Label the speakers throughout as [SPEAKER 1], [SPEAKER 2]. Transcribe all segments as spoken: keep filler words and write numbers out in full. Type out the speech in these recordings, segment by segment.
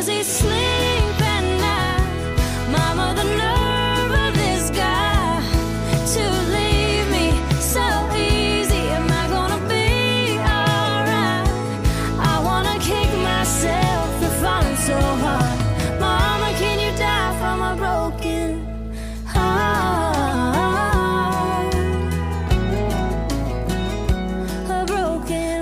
[SPEAKER 1] does he sleep at night? Mama, the nerve of this guy to leave me so easy. Am I gonna be alright? I wanna kick myself for falling so hard. Mama, can you die from a broken heart? A broken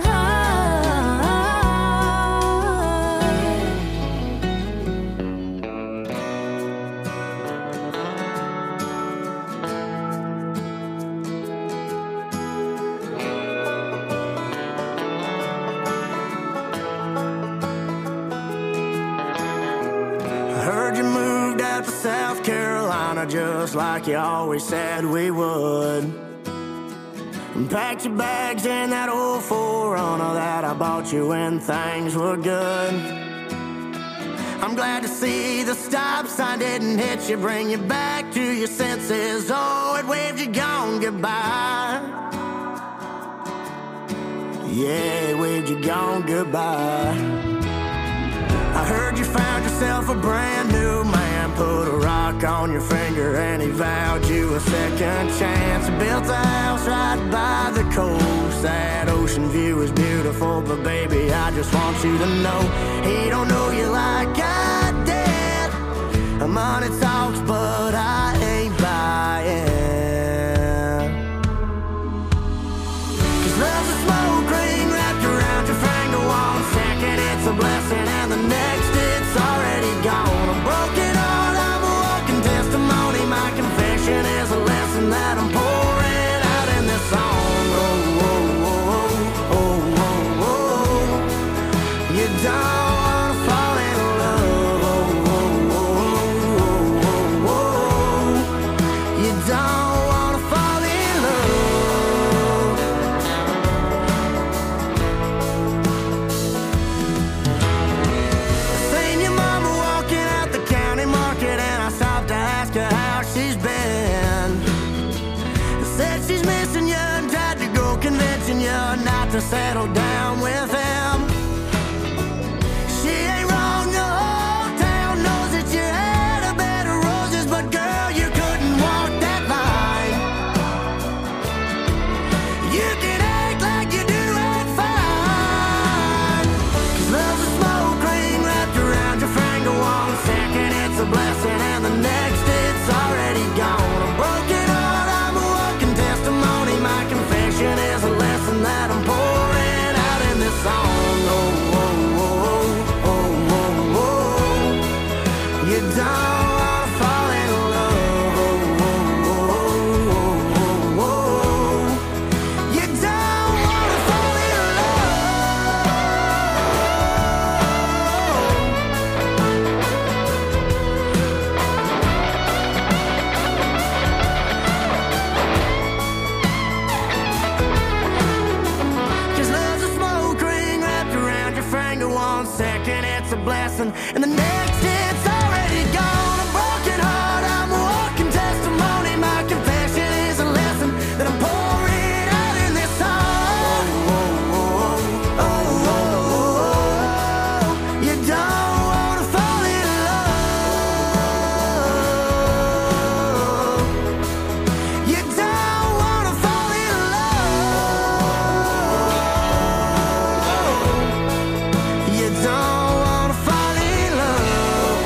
[SPEAKER 2] Heard you moved out to South Carolina just like you always said we would. And packed your bags in that old four runner that I bought you when things were good. I'm glad to see the stop sign didn't hit you, bring you back to your senses. Oh, it waved you gone goodbye. Yeah, it waved you gone goodbye. I heard you found yourself a brand new man, put a rock on your finger and he vowed you a second chance. Built a house right by the coast. That ocean view is beautiful, but baby, I just want you to know he don't know you like I did. Money talks, but I ain't buying. 'Cause love's a smoke ring wrapped around your finger. One second it's a blessing and the next it's already gone. A broken heart, I'm a walking testimony. My confession is a lesson that I'm pouring out in this song. Oh, oh, oh, oh, oh, oh. You don't wanna fall in love. Oh, oh, oh, oh, oh, oh. You don't wanna fall in love. Seen your mama walking out the county market and I stopped to ask her how she's been. Said she's missing you and tried to go convincing you not to settle down with him. She ain't wrong, the whole town knows that you had a bed of roses, but girl, you couldn't walk that line. You can act like you do it fine. 'Cause love's a smoke ring wrapped around your finger. One second it's a blessing and the next it's already gone. A broken heart, I'm a walking testimony. My confession is a lesson that I'm pouring out in this song. Oh, oh, oh, oh, oh, oh. You don't wanna fall in love. Oh, oh, oh, oh, oh, oh. You don't wanna fall in love. 'Cause love's a smoke ring wrapped around your finger. One second it's a blessing and the next it's already gone. A broken heart, I'm a walking testimony. My confession is a lesson that I'm pouring out in this song. Oh, oh, oh, oh, oh, oh. You don't wanna fall in love. You don't wanna fall in love. You don't wanna fall in love.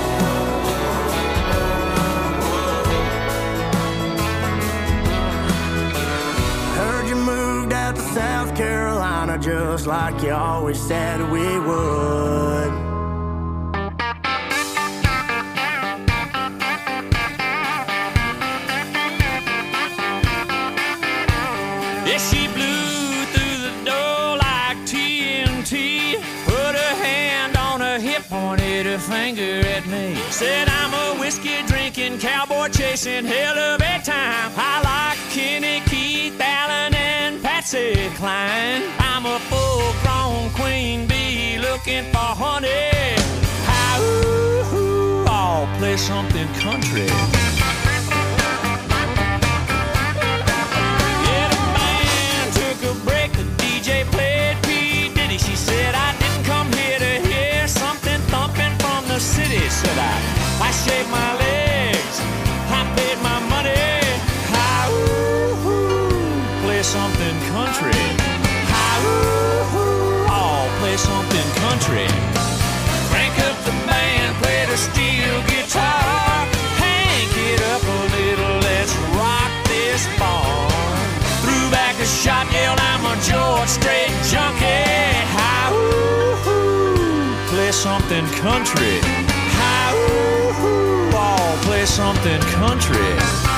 [SPEAKER 2] Heard you moved out to South Carolina just like you always said we would.
[SPEAKER 3] Yeah, she blew through the door like T N T. Put her hand on her hip, pointed her finger at me. Said I'm a whiskey drinking, cowboy chasing hell of a time. I like Kenny, Keith, Allen, and Patsy Cline. I'm a full-grown queen bee looking for honey. How, ooh, ooh, I'll play something country. Yeah, the band took a break, the D J played P. Diddy. She said I didn't come here to hear something thumping from the said I. I shaved my legs, I paid my money. Hi, ooh, play something country. Hi, ooh, oh, play something country. Crank up the band, play the steel guitar. Hank it up a little, let's rock this barn. Threw back a shot, yelled I'm a George Strait junkie. Hi, ooh, play something country. Hi, ooh, oh, play something country.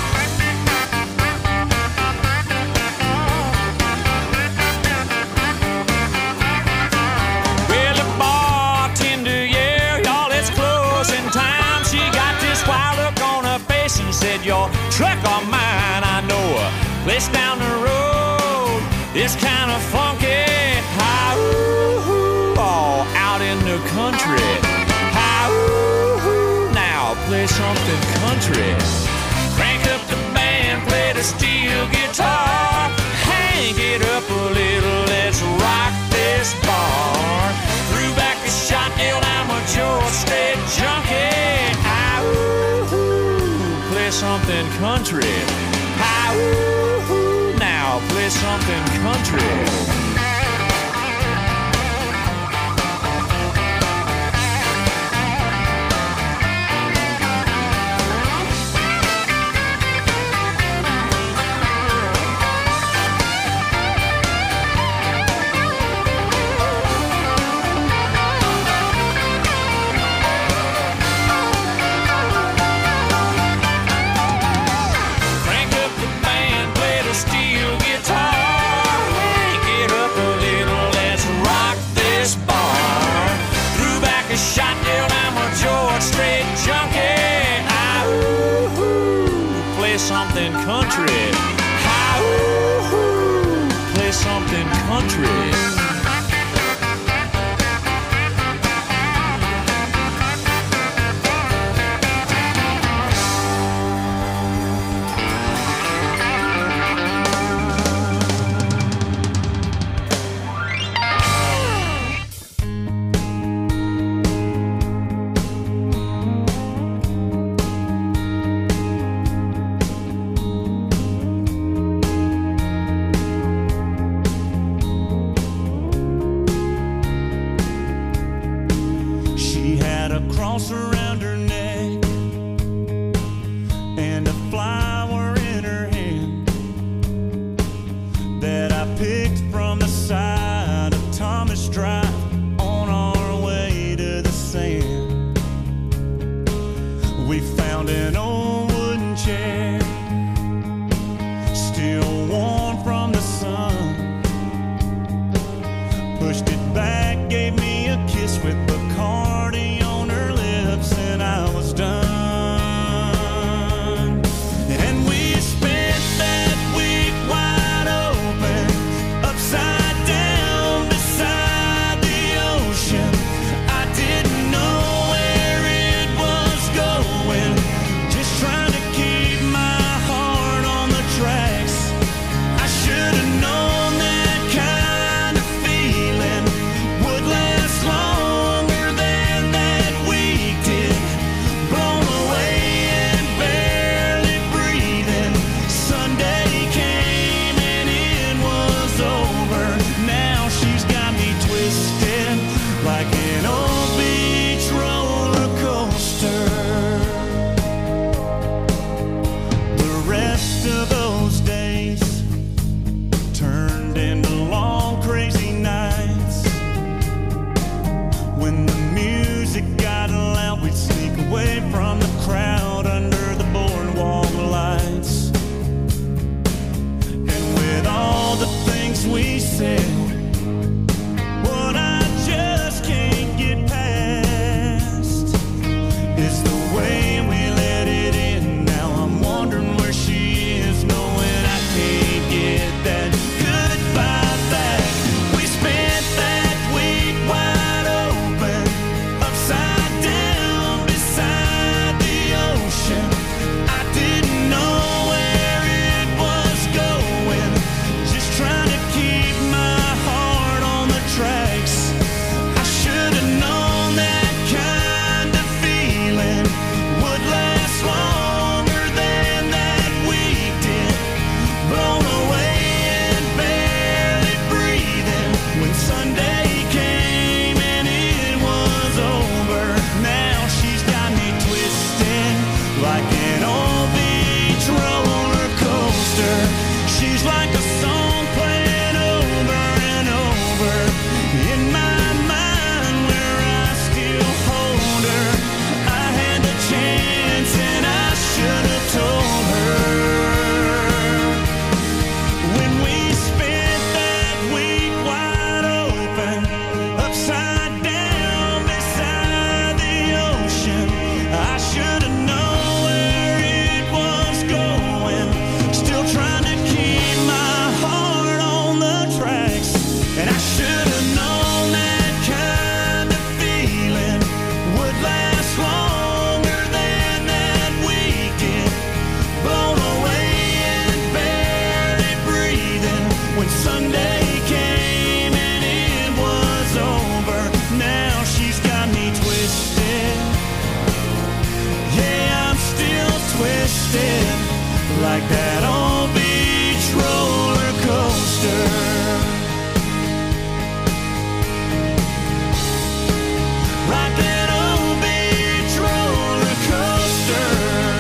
[SPEAKER 3] Well, the bartender, yeah, y'all, it's closing time. She got this wild look on her face and said, your truck or mine, I know a place down the road. It's kind of funky. Hi, ooh, oh, out in the country. Hi, ooh, now play something country. Crank up the band, play the steel guitar. Hang it up a little, let's rock this bar. Threw back a shot, yelled I'm a George Strait junkie. Hi, ooh, play something country. Hi, ooh, now play something country. Something country. Hi, ooh, play something country. like that old beach roller coaster. Like that old beach roller coaster.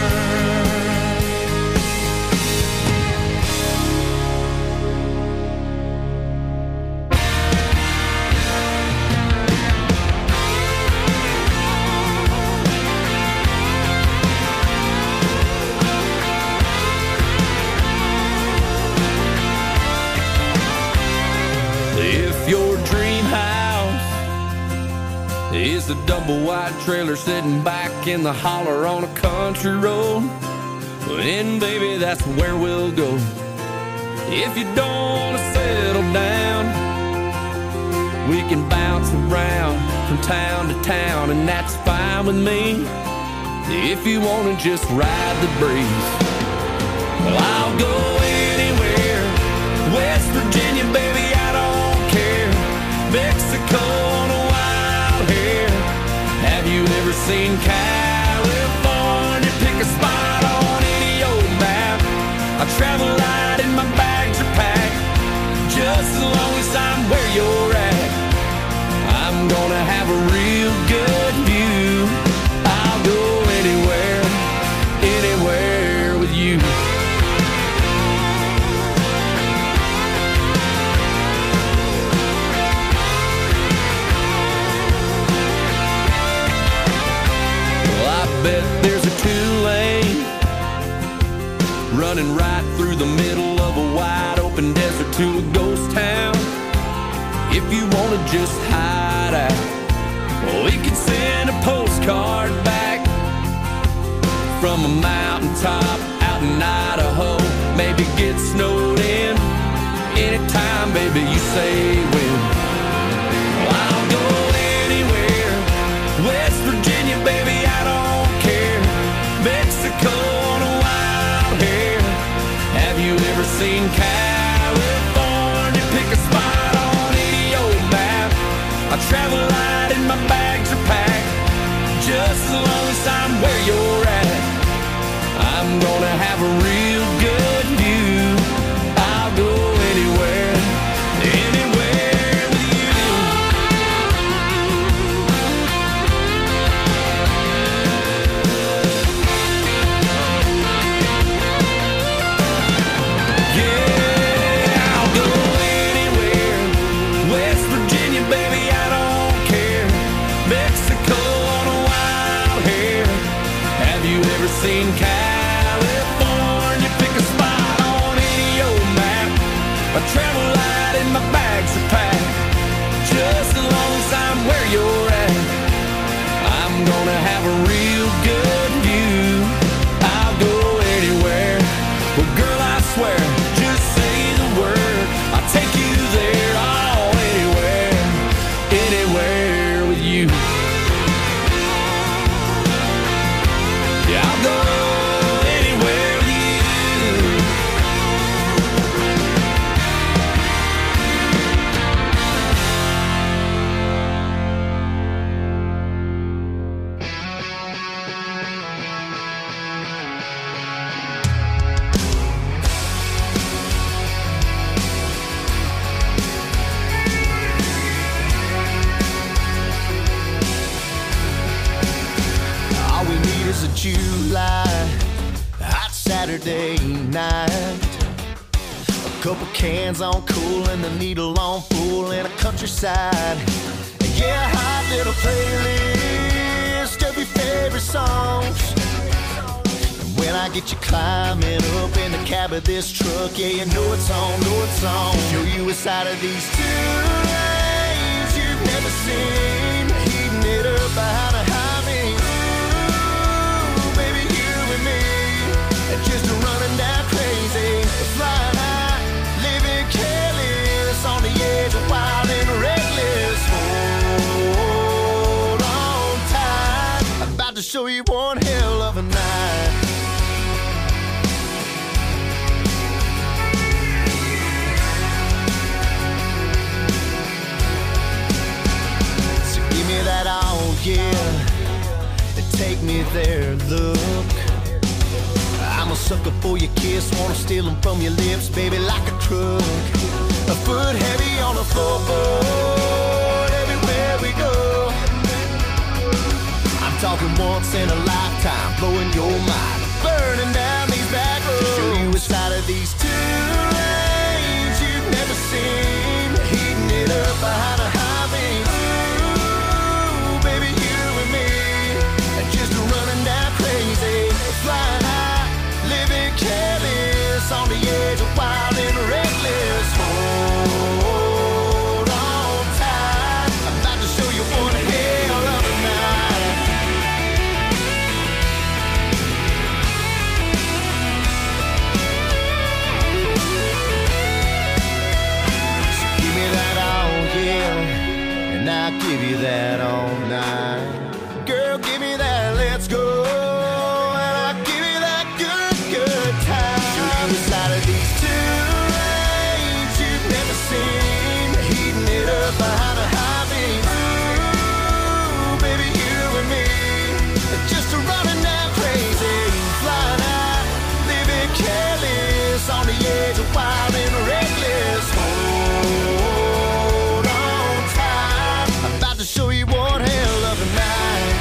[SPEAKER 3] If your dream house is a double wide trailer sitting back in the holler on a country road, then baby, that's where we'll go. If you don't want to settle down, we can bounce around from town to town, and that's fine with me. If you want to just ride the breeze, well, I'll go anywhere. West Virginia, baby, I don't care. Mexico on a wild hair. Have you ever seen California? Pick a spot on any old map. I travel light and my bags are packed, just as long as I'm where you're at. I'm gonna have a real good view. I'll go anywhere, anywhere with you. Bet there's a two-lane running right through the middle of a wide open desert to a ghost town. If you want to just hide out, we could send a postcard back from a mountaintop out in Idaho. Maybe get snowed in anytime, baby, you say when. Well, I'll go anywhere. West Virginia, baby, I don't Mexico on a wild hair. Have you ever seen California? Pick a spot on any old map. I travel light and my bags are packed, just as long as I'm where you're at. I'm gonna have a real good view. I'll go anywhere, anywhere with you. Seen California? Pick a spot on any old map. I travel light and my bags are packed, just as long as I'm where you're at. I'm gonna have a real good view. I'll go anywhere. Well, girl, I swear, just say the word, I'll take you there. Oh, anywhere, anywhere with you. Yeah, I'll go anywhere with you. All we need is a July hot Saturday night, a couple cans on cool and the needle on full in a countryside. Yeah, a hot little playlist of your favorite songs. And when I get you climbing up in the cab of this truck, yeah, you know it's on, know it's on. Show you a side of these two lanes you've never seen, heating it up behind a high beam. Just running down crazy, flying high, living careless, on the edge of wild and reckless. Hold on tight, I'm about to show you one hell of a night. So give me that all, yeah, and take me there, look.
[SPEAKER 4] I'm a sucker for your kiss, wanna steal them from your lips, baby, like a truck. A foot heavy on the floorboard, everywhere we go. I'm talking once in a lifetime, blowing your mind, burning down these back roads. To show you a side of these two lanes you've never seen, heating it up behind a high beam. Ooh, baby, you and me, just running down crazy, flying high, living careless, on the edge of wild and reckless. Hold on tight, I'm about to show you one hell of a night. So give me that all, yeah, and I'll give you that all night. Girl, give me that, let's go, and I'll give you that good, good time. Show you the side of these two lanes you've never seen, heating it up behind a high beam. Ooh, baby, you and me, just a running down crazy, flying high, living careless, on the edge of wild and reckless. Hold on tight, I'm about to show you one hell of a night.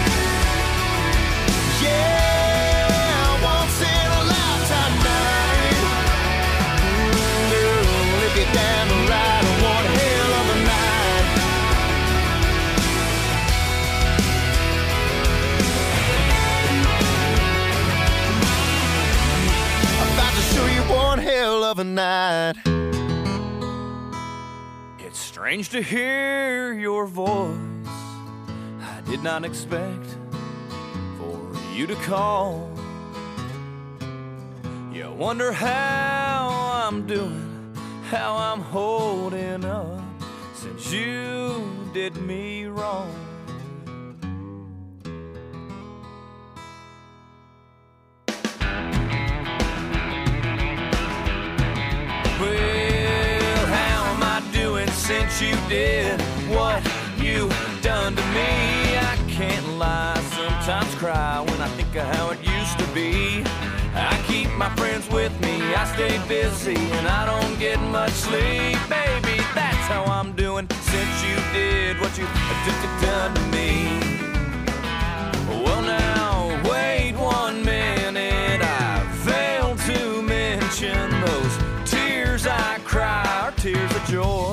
[SPEAKER 4] Yeah, once in a lifetime night. Mm, girl, if you're down to ride, one hell of a night. I'm about to show you one hell of a night.
[SPEAKER 3] It's strange to hear your voice. I did not expect for you to call. You wonder how I'm doing, how I'm holding up, since you did me wrong. Well, how am I doing since you did what you done to me? I can't lie, sometimes cry when I think of how it used to be. I keep my friends with me, I stay busy, and I don't get much sleep. Baby, that's how I'm doing since you did what you done to me. Well now, wait one minute, I failed to mention those tears I cry are tears of joy,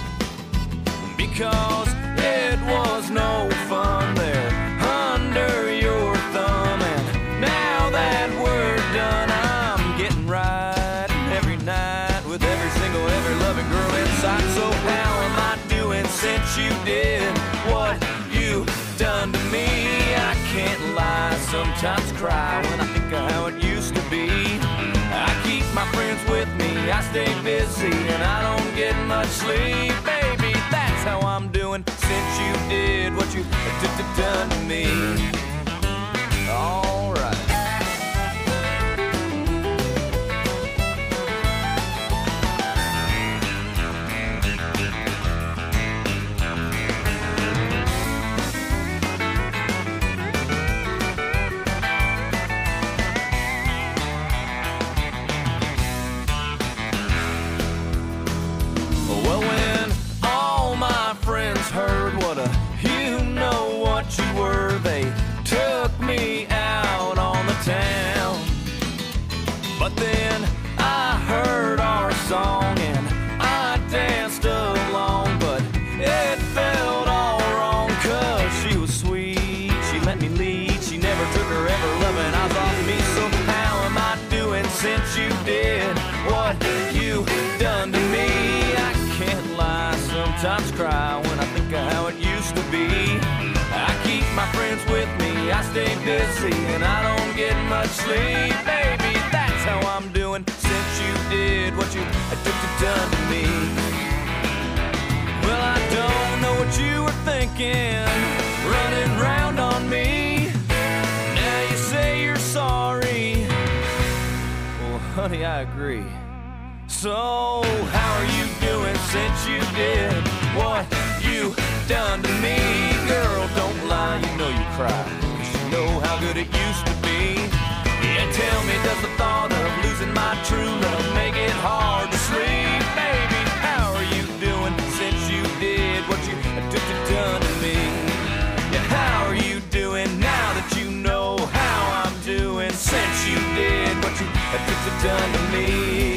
[SPEAKER 3] because it was no fun there under your thumb. And now that we're done, I'm getting right every night with every single, every loving girl inside. So how am I doing since you did what you done to me? I can't lie, sometimes cry when I think of how it used to be. I keep my friends with me, I stay busy, and I don't get much sleep. Baby, that's how I'm doing since you did what you done to me. All right. Well, when all my friends heard what a you know what you were, they took me out on the town. But then I heard our song and I danced along, but it felt all wrong, cause she was sweet, she let me lead, she never took her ever loving eyes off me. So how am I doing since you did what you done to me? I can't lie, sometimes cry when I think of how it used to be. I keep my friends with me, I stay busy, and I don't get much sleep. Baby, that's how I'm doing since you did what you done to me. Well, I don't know what you were thinking, running round on me. Now you say you're sorry. Well, honey, I agree. So how are you doing since you did what you done to me? Girl, don't lie, you know you cry, 'cause you know how good it used to be. Yeah, Tell me, does the thought of losing my true love make it hard to sleep? Baby, how are you doing since you did what you took to done to me? Yeah, how are you doing now that you know how I'm doing since you did what you took to done to me?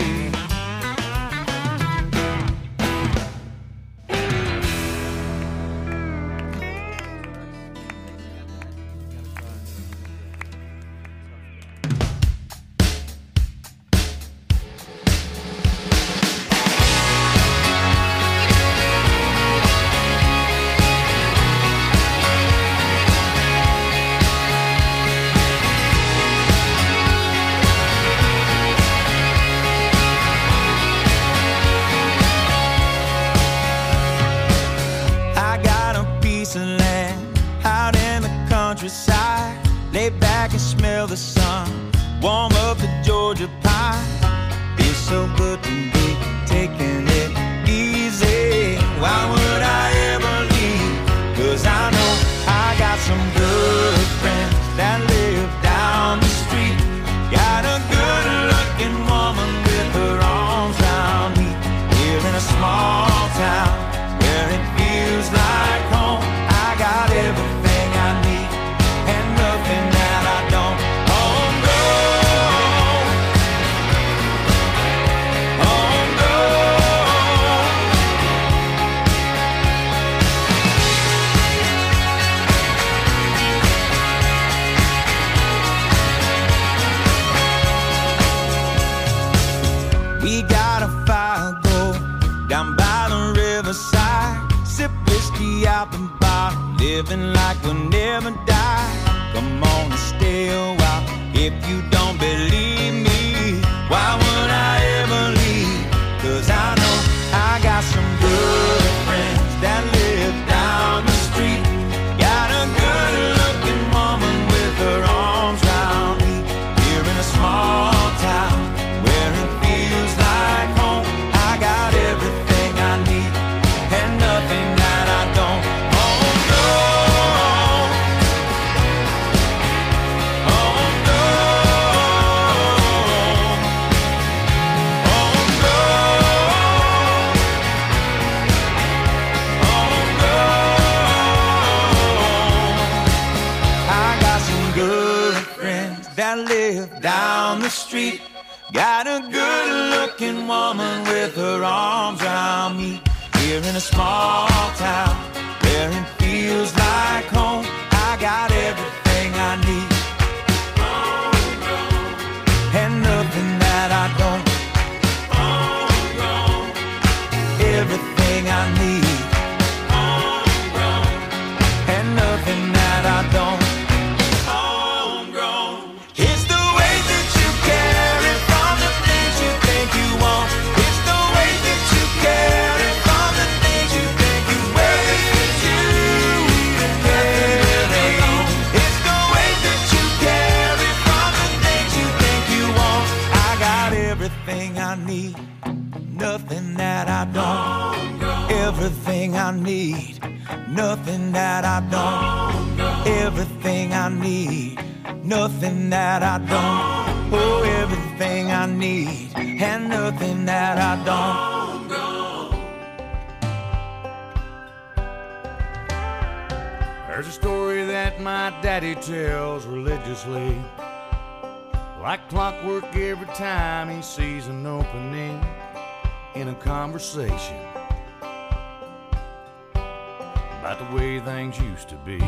[SPEAKER 5] Lay back and smell the sun, warm up the Georgia pine. Feels so good to be taking it easy. Why would I ever leave? Cause I know I got some good friends that live down the street. Got a good looking woman with her arms around me. Here in a small town where it feels like home. I got everything I need and nothing that I don't. Home grown, home grown. We got a fire go down by the riverside. Sip whiskey out the bottle, living like we'll never die. Come on and stay a while if you don't believe me. Why would I ever leave? Cause I know I got some good friends that live down the street. Got a good looking woman with her arms around me. Here in a small town where it feels like home. I got everything I need and nothing that I don't. Home grown, home grown, home grown, home grown. I got some good friends that live down the street. Got a good looking woman with her arms around me. Here in a small town where it feels like home. I got everything I need and nothing that I don't. Everything I need and nothing that I don't. It's the way that you carry from the things you think you want. It's the way that you carry from the things you think you wear. It's you that carry on. It's the way that you carry from the things you think you want. I got everything I need, nothing that I don't. Everything I need, nothing that I don't. Everything I need, nothing that I don't. Oh, everything I need and nothing that I don't.
[SPEAKER 3] There's a story that my daddy tells religiously, like clockwork every time he sees an opening in a conversation about the way things used to be.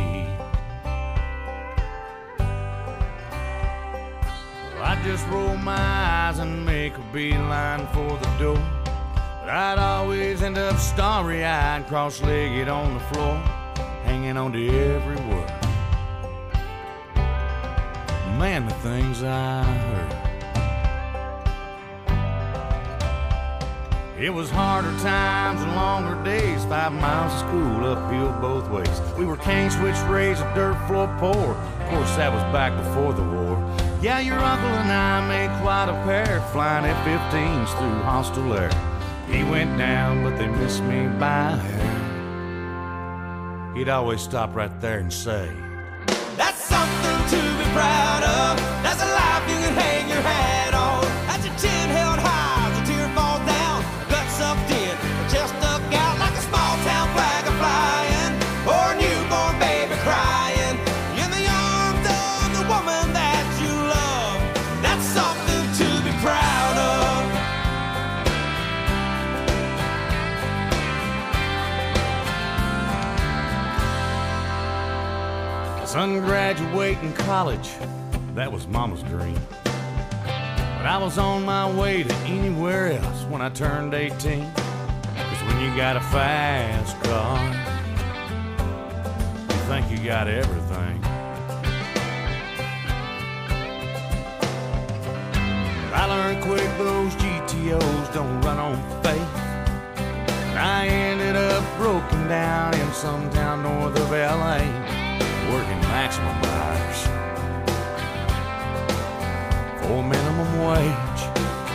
[SPEAKER 3] Well, I'd just roll my eyes and make a beeline for the door, but I'd always end up starry-eyed, cross-legged on the floor, hanging on to every word. Man, the things I heard. It was harder times and longer days, five miles of school uphill both ways. We were cane switch raised, a dirt floor poor. Of course, that was back before the war. Yeah, your uncle and I made quite a pair, flying F fifteens through hostile air. He went down, but they missed me by a hair. He'd always stop right there and say,
[SPEAKER 5] That's something to be proud of. That's a life you can have.
[SPEAKER 6] Son graduating college, that was Mama's dream. But I was on my way to anywhere else when I turned eighteen. Cause when you got a fast car, you think you got everything. But I learned quick those G T Os don't run on faith. And I ended up broken down in some town north of L A, working maximum hours for minimum wage.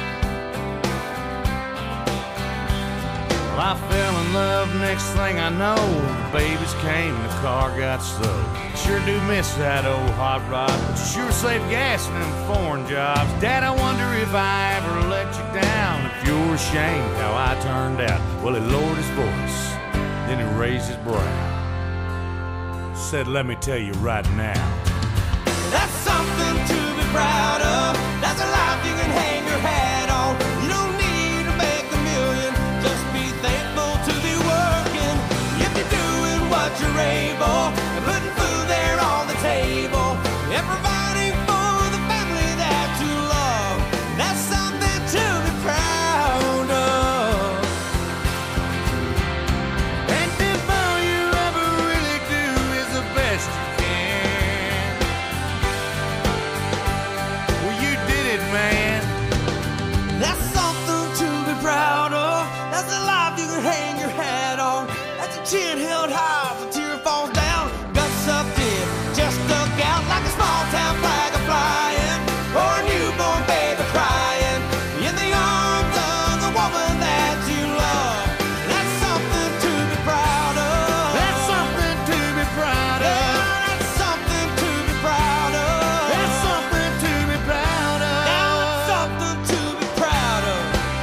[SPEAKER 6] Well, I fell in love, next thing I know, the babies came and the car got stowed. Sure do miss that old hot rod, but you sure save gas in them foreign jobs. Dad, I wonder if I ever let you down, if you're ashamed how I turned out. Well, he lowered his voice, then he raised his brow, said, let me tell you right now,
[SPEAKER 5] that's something to be proud of. That's a life you can hang your hat on. You don't need to make a million, just be thankful to be working. If you're doing what you're able, and putting food there on the table, and providing for the family that you love, that's something to be proud of.
[SPEAKER 6] and if all you ever really do is the best you can, well, you did it, man.
[SPEAKER 5] That's something to be proud of. That's a life you can hang your hat on. That's a chin held high as a tear falls down. Guts up deep, just stuck out like a small town flag a flying, or a newborn baby crying in the arms of the woman that you love. That's something to be proud of.
[SPEAKER 6] That's something to be proud
[SPEAKER 5] Yeah,
[SPEAKER 6] of.
[SPEAKER 5] that's something to be proud of.
[SPEAKER 6] That's something to be proud of.
[SPEAKER 5] Now it's something to be proud of.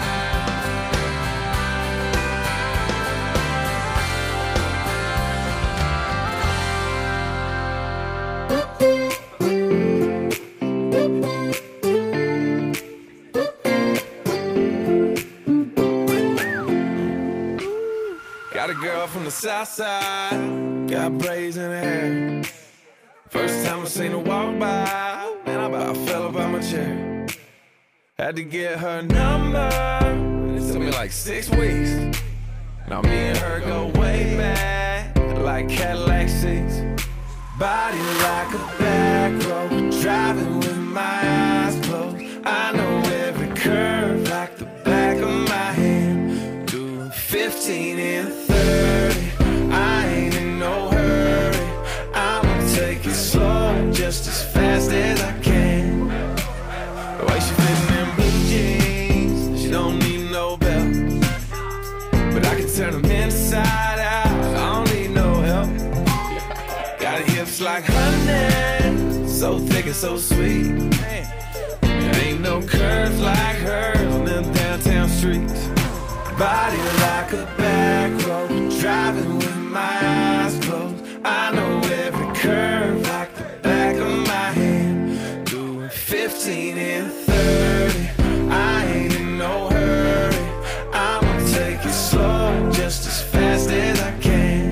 [SPEAKER 7] Got a girl from the south side, got braids in her hair. First time I seen her walk by, man, I about fell up out my chair. Had to get her number, it took me like six weeks. Now me and her go way back, like Cadillac seats. Body like a back road, driving with my eyes closed. I know every curve like the back of my hand. Doing fifteen and thirty, I ain't in no hurry. I'ma take it slow, just as fast as I can. The way she fit in them blue jeans, she don't need no belt, but I can turn them inside out, I don't need no help. Got hips like honey, so thick and so sweet. There ain't no curves like hers on them downtown streets. Body like a back road, driving with my eyes closed. I know every curve like the back of my hand. Doing fifteen and thirty, I ain't in no hurry. I'ma take it slow, just as fast as I can.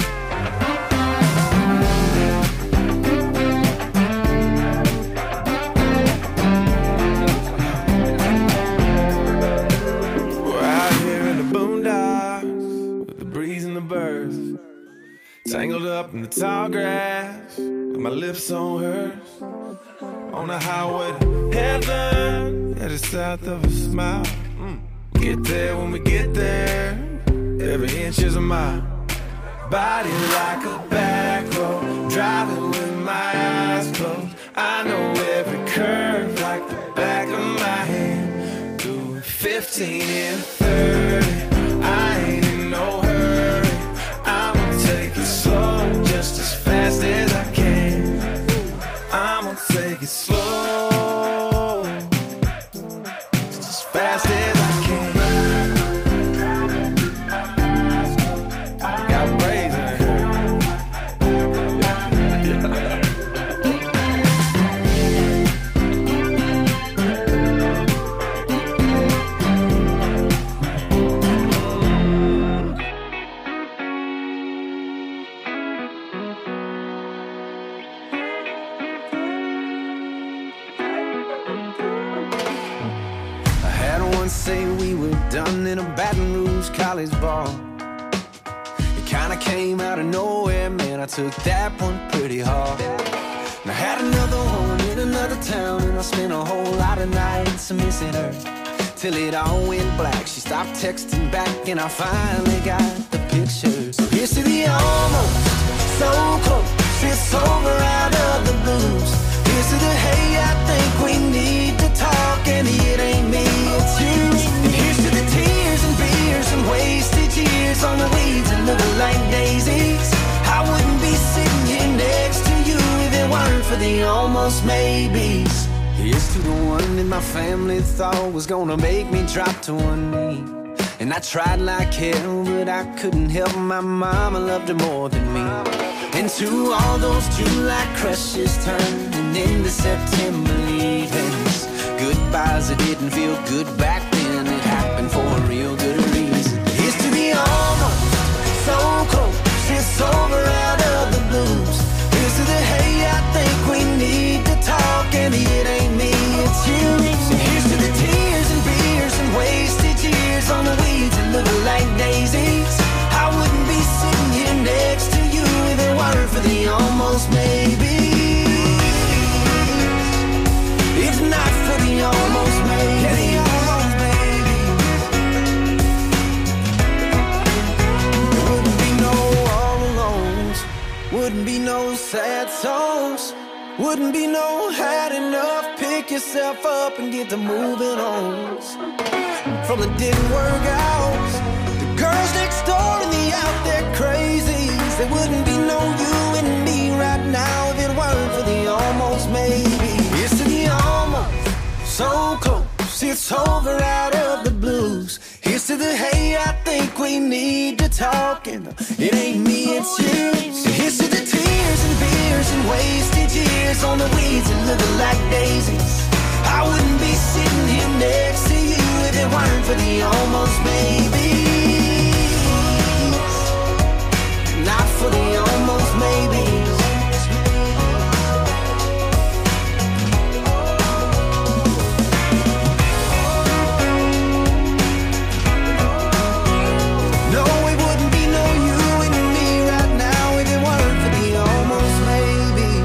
[SPEAKER 7] We're out here in the boondocks with the breeze and the birds, tangled up in the tall grass with my lips on hers. On the highway to heaven, headed south of a smile. Mm. Get there when we get there, every inch is a mile. Body like a back road, driving with my eyes closed. I know every curve like the back of my hand. Doing fifteen and thirty, I ain't in no hurry. I'ma take it slow, just as fast as I can. I'ma take it slow, just as fast as I can. Got braids in her hair.
[SPEAKER 8] friends say we were done in a Baton Rouge college ball. It kinda came out of nowhere, man, I took that one pretty hard. And I had another one in another town, and I spent a whole lot of nights missing her. Till it all went black, she stopped texting back, and I finally got the picture. So here's to the almost, so close, it's over out of the blues. Here's to the hey, I think we need to talk, and it ain't me, it's you. And here's to the tears and beers and wasted years on the weeds that look like daisies. I wouldn't be sitting here next to you if it weren't for the almost maybes. Here's to the one that my family thought was gonna make me drop to one knee. And I tried like hell, but I couldn't help my mama loved her more than me. And to all those July crushes turning into September leavings, goodbyes that didn't feel good back then, it happened for a real good reason. Here's to the almost, so close, it's over out of the blues. Here's to the hey, I think we need to talk, and it ain't me, it's you. So here's to the tears and beers and wasted years on the weeds that look like daisies. I wouldn't be sitting here next to you if it weren't for the almost maybes. If not for the almost maybes. There wouldn't be no all alones, wouldn't be no sad songs, wouldn't be no had enough, pick yourself up and get to moving on. From the didn't work out, the girls next door and the out there crazies. There wouldn't be no you and me right now if it weren't for the almost maybe. It's to the almost, so close, it's over out of the blues. Here's to the hey, I think we need to talk, and it ain't me, it's you. So here's to the tears and beers and wasted years on the weeds that look like daisies. I wouldn't be sitting here next to you if it weren't for the almost maybes. Not for the almost maybes. No, it wouldn't be no you and me right now if it weren't for the almost maybes.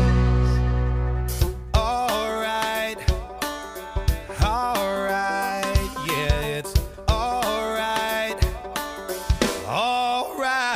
[SPEAKER 5] Alright, alright, yeah, it's alright, alright.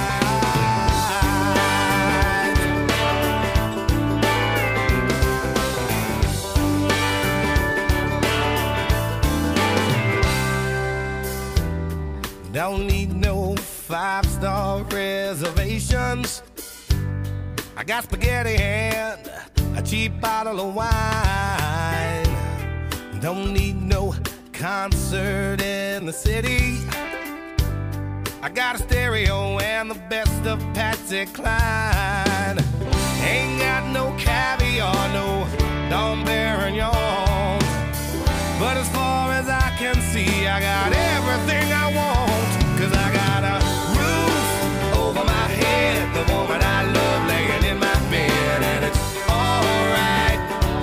[SPEAKER 5] Don't need no five-star reservations. I got spaghetti and a cheap bottle of wine. Don't need no concert in the city. I got a stereo and the best of Patsy Cline. Ain't got no caviar, no Dom Perignon. But as far as I can see, I got everything I want. Cause I got a roof over my head, the woman I love laying in my bed, and it's alright,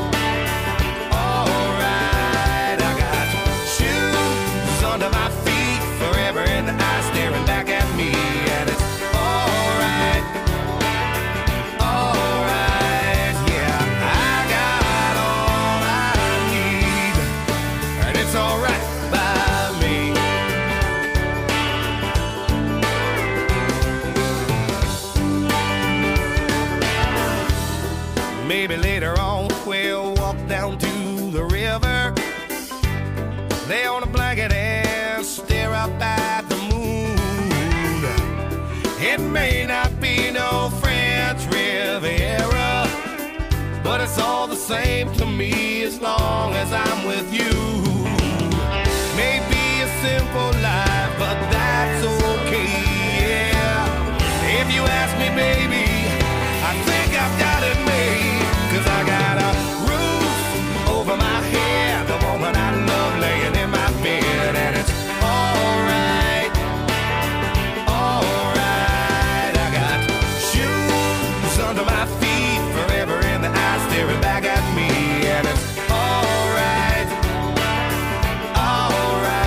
[SPEAKER 5] alright. I got shoes under my feet, forever in the eye staring back at me, and it's alright, alright. Yeah, I got all I need, and it's alright by me. Maybe later on we'll walk down to the river, lay on a blanket and stare up at the moon. It may not be no French Riviera, but it's all the same to me as long as I'm with you. Maybe a simple life, but that's okay, yeah. If you ask me, baby, I think I've got it made. Cause I got a roof over my head, the woman I love laying in my bed, and it's alright, alright. I got shoes under my feet, forever in the eye staring back at me, and it's alright, alright.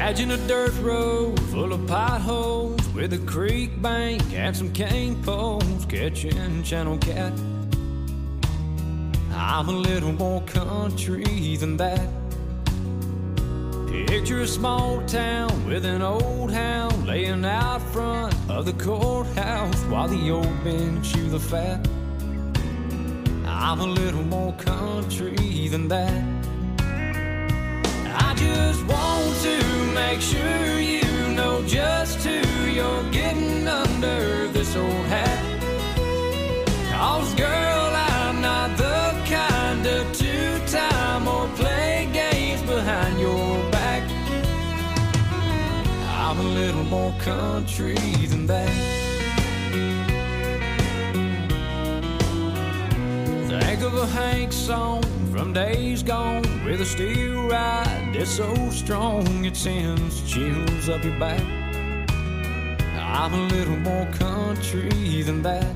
[SPEAKER 3] Imagine a dirt road full of potholes with a creek bank and some cane poles catching channel cat. I'm a little more country than that. Picture a small town with an old hound laying out front of the courthouse while the old men chew the fat. I'm a little more country than that. I just want to make sure you know just who you're getting under this old hat. 'Cause girl, I'm not the kind of two-time or play games behind your back. I'm a little more country than that. Think of a Hank song from days gone with a steel ride that's so strong it sends chills up your back. I'm a little more country than that.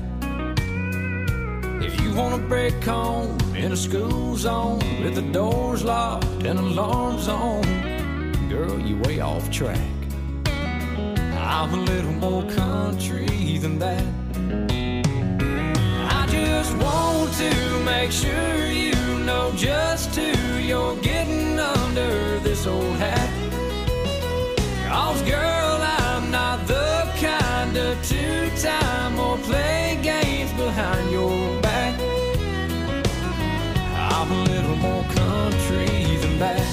[SPEAKER 3] If you want to break home in a school zone with the doors locked and alarms on, girl, you way off track. I'm a little more country than that. I just want to make sure you know just who you're getting under this old hat. 'Cause girl, I'm not the kind of two-time or play games behind your back. I'm a little more country than that.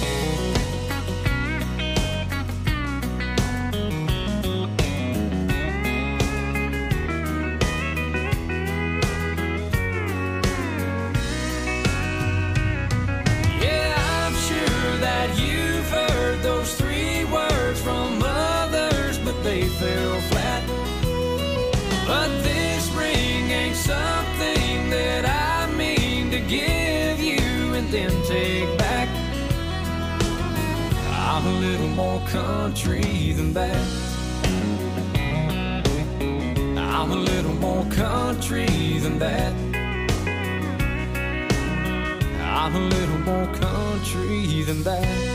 [SPEAKER 3] They fell flat, but this ring ain't something that I mean to give you and then take back. I'm a little more country than that. I'm a little more country than that. I'm a little more country than that.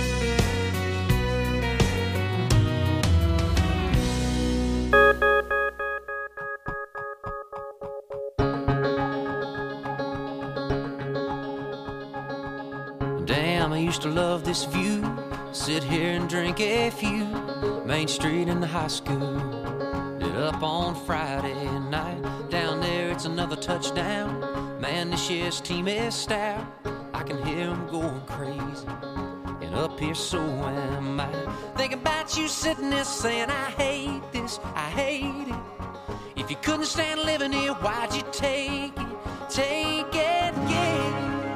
[SPEAKER 9] I used to love this view, sit here and drink a few. Main Street in the high school, lit up on Friday night. Down there it's another touchdown. Man, this year's team is stout. I can hear them going crazy, and up here so am I. Thinking about you sitting there saying, I hate this, I hate it. If you couldn't stand living here, why'd you take it, take it, yeah.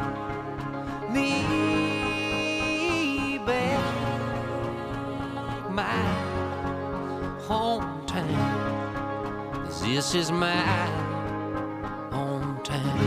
[SPEAKER 9] Me my hometown, 'cause this is my hometown.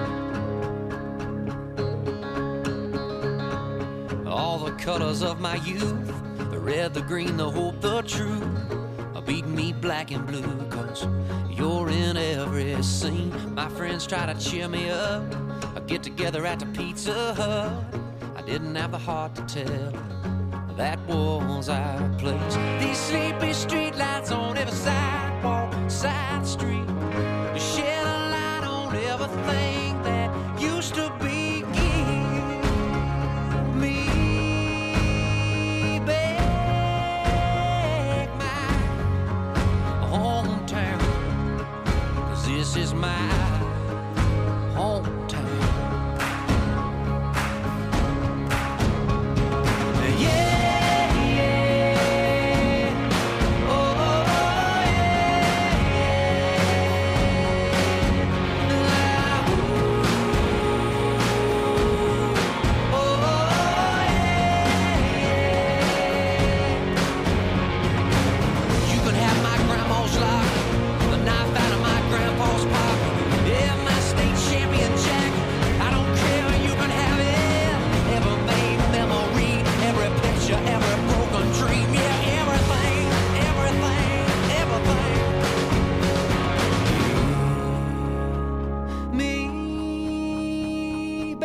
[SPEAKER 9] All the colors of my youth, the red, the green, the hope, the truth, are beating me black and blue, 'cause you're in every scene. My friends try to cheer me up, I get together at the Pizza Hut. I didn't have the heart to tell that was our place. These sleepy street lights on every sidewalk, side street, they shed a light on everything that used to be. Give me back my hometown, 'cause this is my hometown.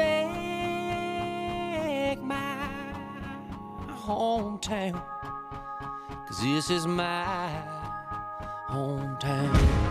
[SPEAKER 9] hometown, 'cause this is my hometown.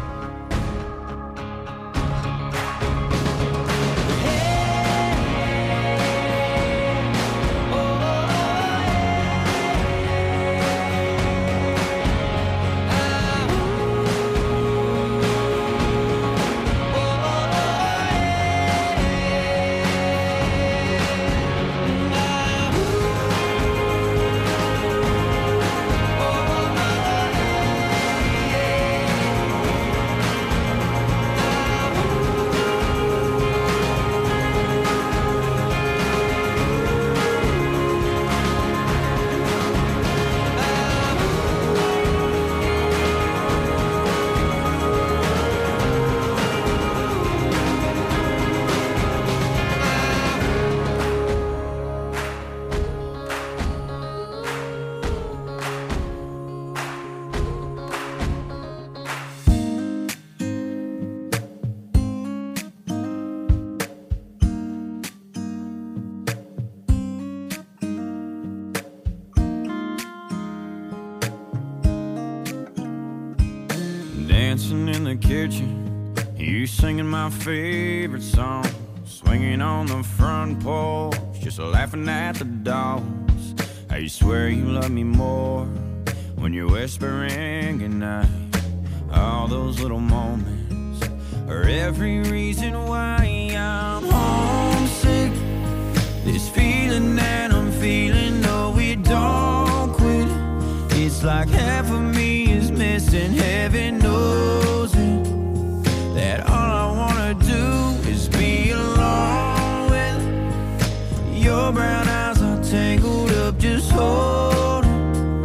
[SPEAKER 5] Dancing in the kitchen, you singing my favorite song, swinging on the front porch, just laughing at the dogs. I swear you love me more when you're whispering goodnight. All those little moments are every reason why I'm homesick. This feeling that I'm feeling, no, it don't quit. It's like half of me is missing, heaven knows it. That all I wanna do is be alone with your brown eyes are tangled up, just holding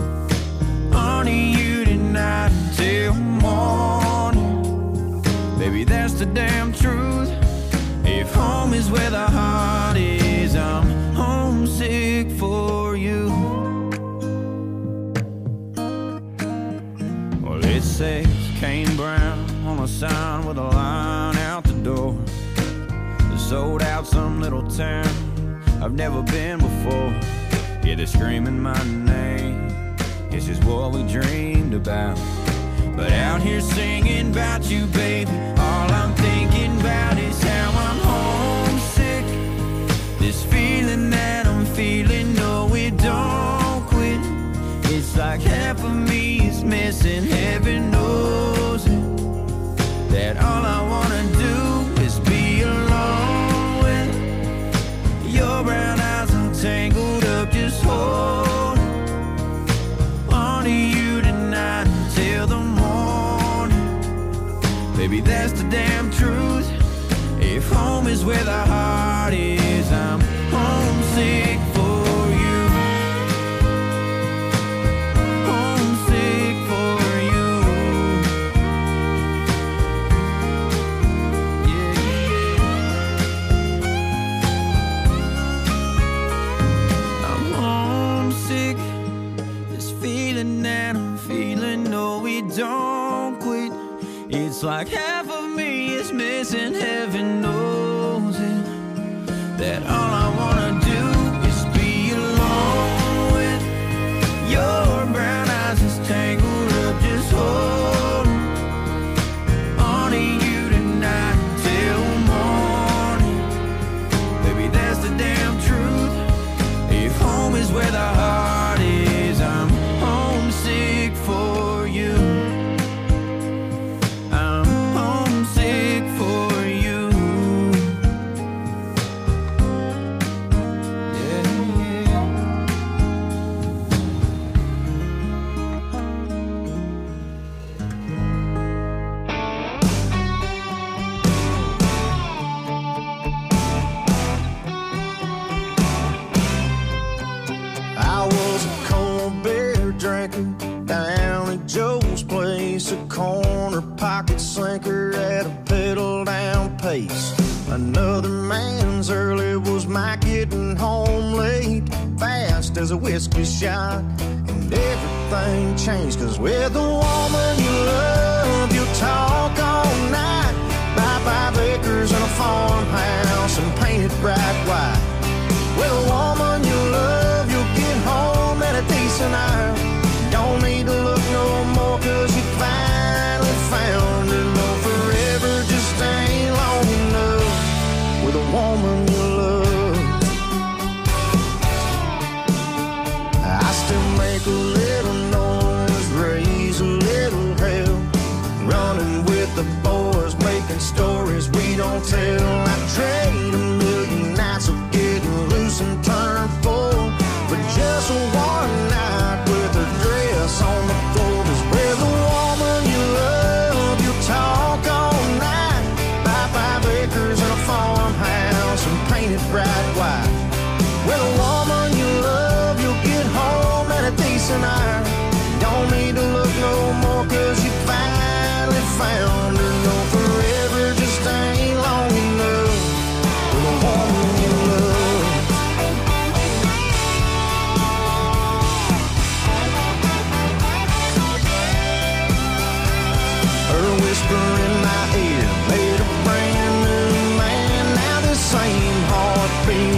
[SPEAKER 5] on to you tonight until morning. Baby, that's the damn truth. If home is where the heart is, I'm homesick for you. Well, it says Kane Brown on the sign with a line out the door. Sold out some little town I've never been before. Yeah, they're screaming my name. This is what we dreamed about. But out here singing about you, baby, all I'm thinking about is how I'm homesick. This feeling that I'm feeling, no, it don't quit. It's like half of me is missing, heaven knows it. That all I wanna do is be alone with your brown eyes are tangled up, just hold on to you tonight until the morning. Baby, that's the damn truth. If home is where the heart is, I'm homesick for you. Homesick for you. Yeah, yeah. I'm homesick. This feeling that I'm feeling, no, it don't quit. It's like half of me is missing, heaven knows it. That all I wanna do is be alone with your brown eyes is tangled up, just holding on to you tonight till morning. Baby, that's the damn truth. If home is where the heart is, I'm homesick for you. I'm homesick for you. Yeah, yeah.
[SPEAKER 4] I was a cold beer drinker down at Joe's place, a corner pocket slinker at a pedal down pace. Another man's early was my getting home late, fast as a whiskey shot. And everything changed, 'cause with the woman you love, you'll talk all night. Buy five acres and a farmhouse and paint it bright white. With a woman you love, you'll get home at a decent hour. Don't need to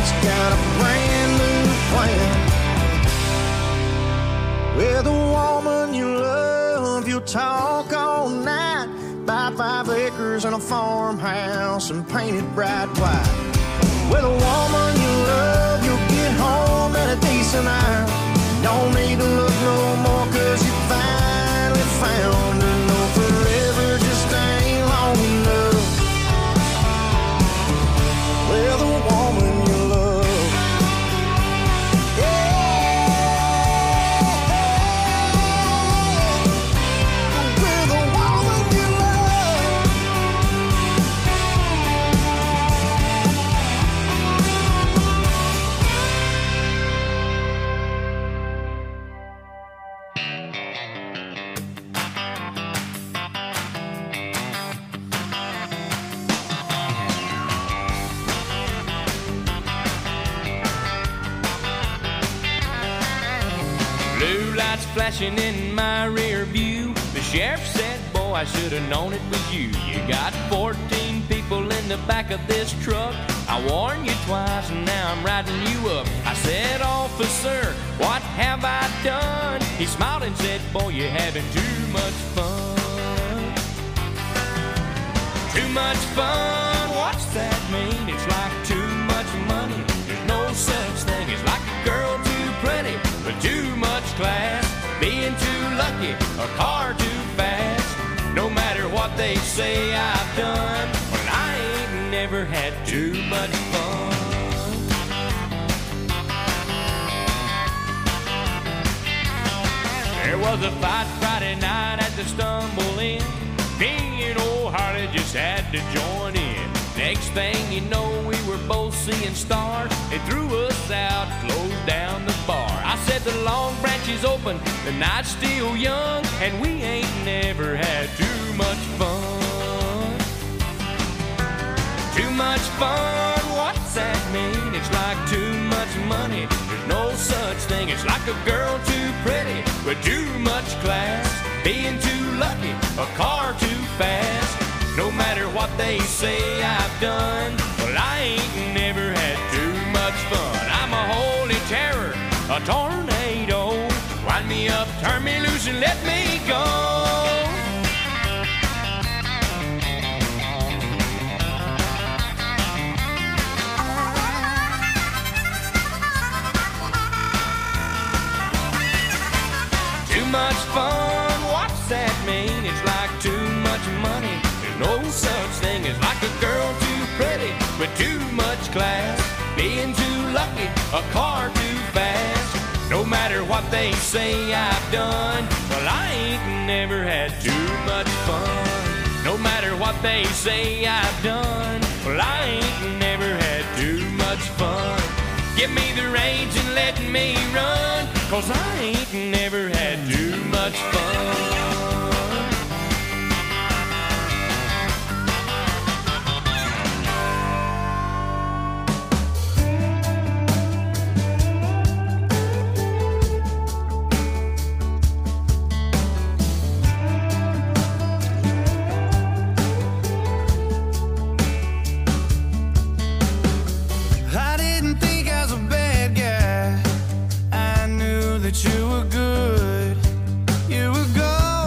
[SPEAKER 4] just got a brand new plan. With a woman you love, you'll talk all night. Buy five acres and a farmhouse and paint it bright white. With a woman you love, you'll get home at a decent hour. Don't need to look no more, cause you finally found her. No, forever just ain't long enough. With a woman you love. Yeah. With a woman you love.
[SPEAKER 3] Blue lights flashing in my rear view. The sheriff said, boy, I should have known it was you. You got fourteen people in the back of this truck. I warned you twice and now I'm riding you up. I said, officer, what have I done? He smiled and said, boy, you're having too much fun. Too much fun, what's that mean? It's like too much money. There's no such thing as like a girl too pretty, but too much class. Being too lucky, a car too fast. No matter what they say I've done, well, I ain't never had too much fun. There was a fight Friday night at the Stumble Inn. Me and old Harley just had to join in. Next thing you know, we were both seeing stars. They threw us out, closed down the bar. I said the Long Branch is open, the night's still young, and we ain't never had too much fun. Too much fun, what's that mean? It's like too much money. There's no such thing. It's like a girl too pretty with too much class. Being too lucky, a car too fast. No matter what they say I've done, well, I ain't never had too much fun. I'm a holy terror, a tornado. Wind me up, turn me loose, and let me go. Too much fun, what's that mean? It's like too much money. There's no such thing as like a girl too pretty with too much class. Being too lucky, a car too fast. No matter what they say I've done, well, I ain't never had too much fun. No matter what they say I've done, well, I ain't never had too much fun. Give me the reins and let me run, cause I ain't never had too much fun.
[SPEAKER 8] I didn't think I was a bad guy. I knew that you were good. You were gold.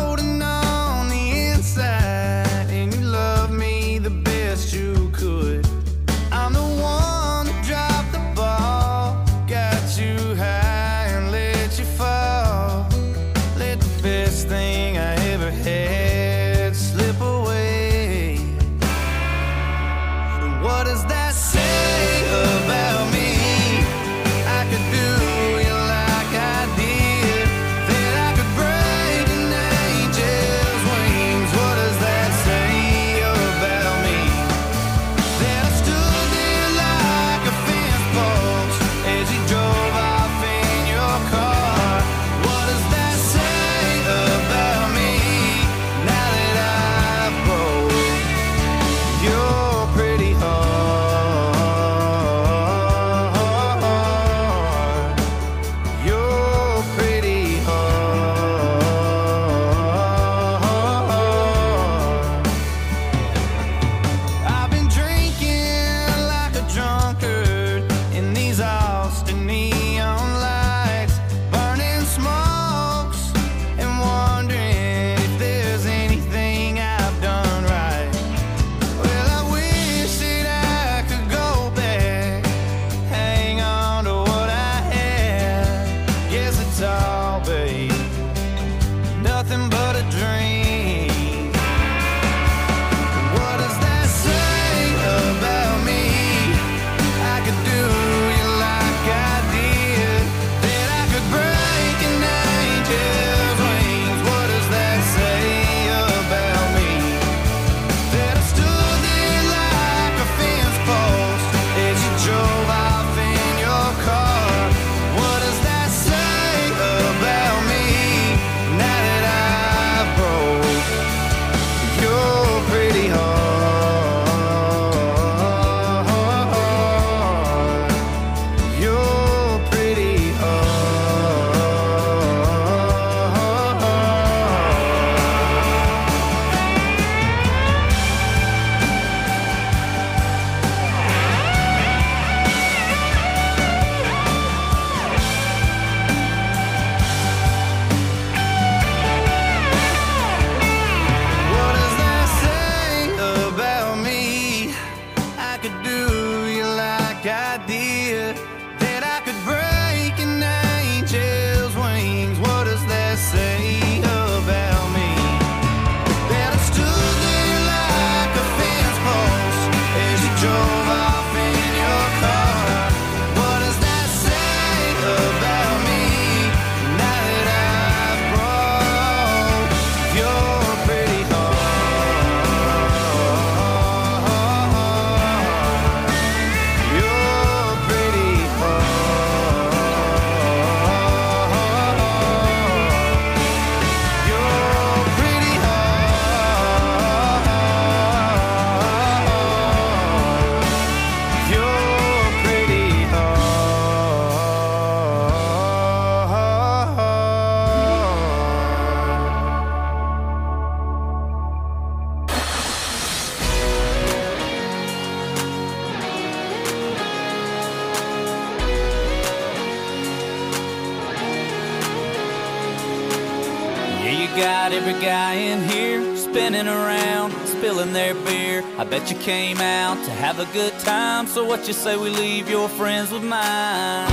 [SPEAKER 10] About every guy in here spinning around, spilling their beer. I bet you came out to have a good time. So what you say we leave your friends with mine?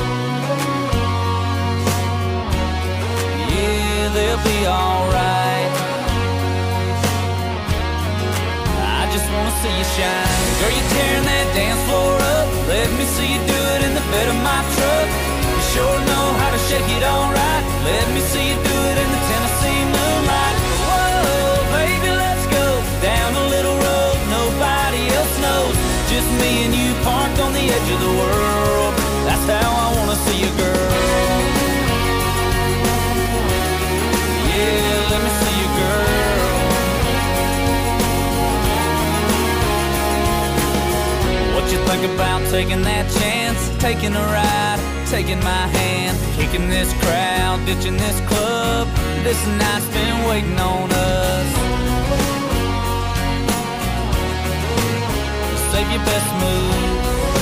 [SPEAKER 10] Yeah, they'll be alright. I just wanna see you shine. Girl, you tearing that dance floor up. Let me see you do it in the bed of my truck. You sure know how to shake it alright. Let me see you do it in the Tennessee moonlight. Whoa, baby, let's go down a little road nobody else knows. Just me and you parked on the edge of the world. That's how I wanna see you, girl. Yeah, let me see you, girl. What you think about taking that chance? Taking a ride, taking my hand, kicking this crowd, ditching this club. This night's been waiting on us. Save your best move.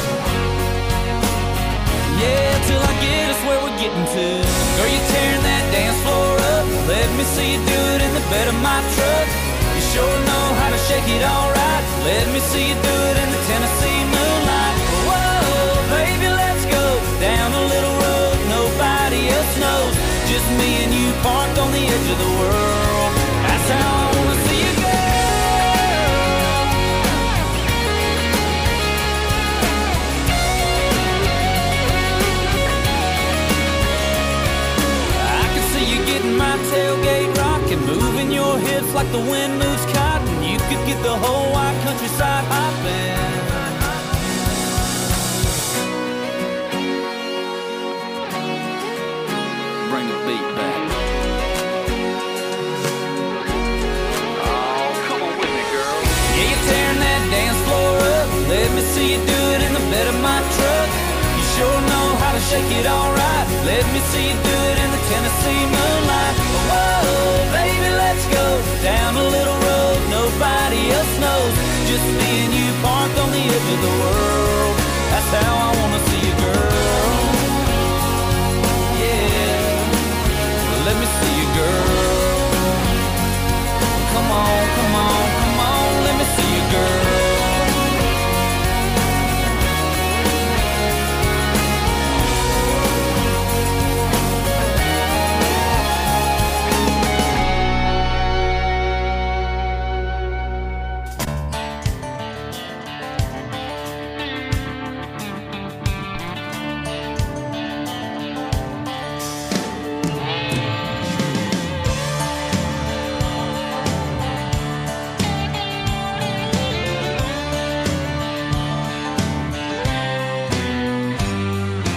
[SPEAKER 10] Yeah, till I get us where we're getting to. Girl, you tearing that dance floor up. Let me see you do it in the bed of my truck. You sure know how to shake it alright. Let me see you do it in the Tennessee moonlight. Whoa, baby, let's go down a little road nobody else knows. Just me and you parked on the edge of the world. That's how I wanna see you, girl. I can see you getting my tailgate rocking, moving your hips like the wind moves cotton. You could get the whole wide countryside hopping. Bring the beat back. Oh, come on with me, girl. Yeah, you're tearing that dance floor up. Let me see you do it in the bed of my truck. You sure know how to shake it alright. Let me see you do it in the Tennessee